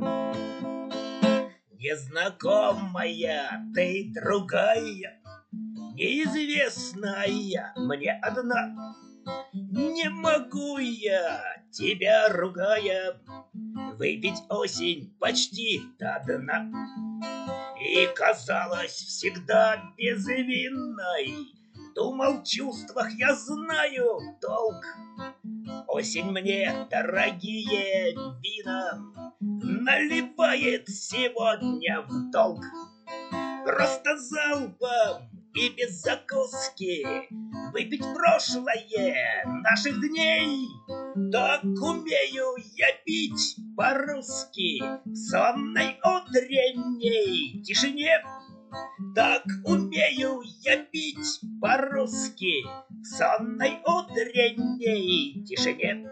Незнакомая ты другая, неизвестная мне одна. Не могу я, тебя ругая, выпить осень почти до дна. И казалось всегда безвинной, думал, в чувствах я знаю толк. Осень мне дорогие вина наливает сегодня в долг. Просто залпом и без закуски выпить прошлое наших дней. Так умею я пить по-русски в сонной утренней тишине. Так умею я пить по-русски в сонной утренней тишине.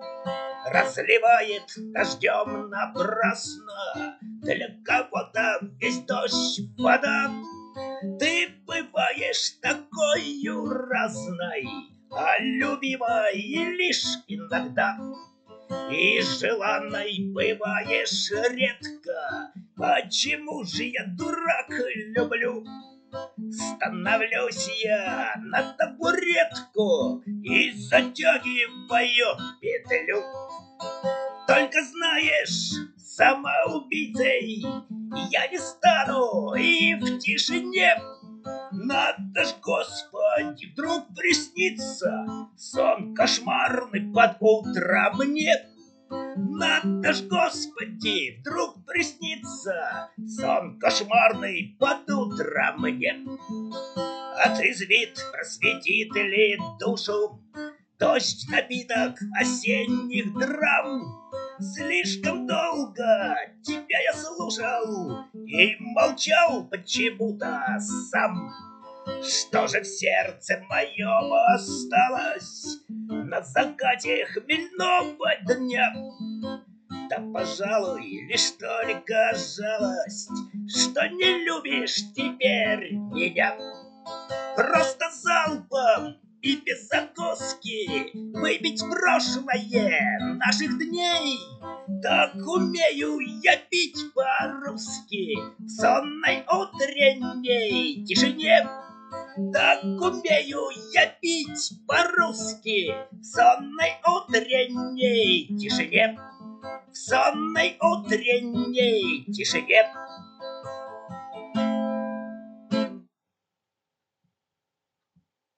Разливает дождем напрасно для кого-то весь дождь вода. Ты бываешь такою разной, а любимой лишь иногда. И желанной бываешь редко. Почему же я, дурак, люблю? Становлюсь я на табуретку и затягиваю петлю. Только знаешь, самоубийцей я не стану и в тишине. Надо ж, Господи, вдруг приснится сон кошмарный под утро мне. Надо ж, Господи, вдруг приснится сон кошмарный под утро мне. Отрезвит, просветит ли душу дождь, напиток осенних драм. Слишком долго тебя я слушал и молчал почему-то сам. Что же в сердце моем осталось на закате хмельного дня? Да, пожалуй, лишь только жалость, что не любишь теперь меня. Просто залпом и без закуски выпить прошлое наших дней. Так умею я пить по-русски в сонной утренней тишине. Так умею я пить по-русски в сонной утренней тишине. В сонной утренней тишине.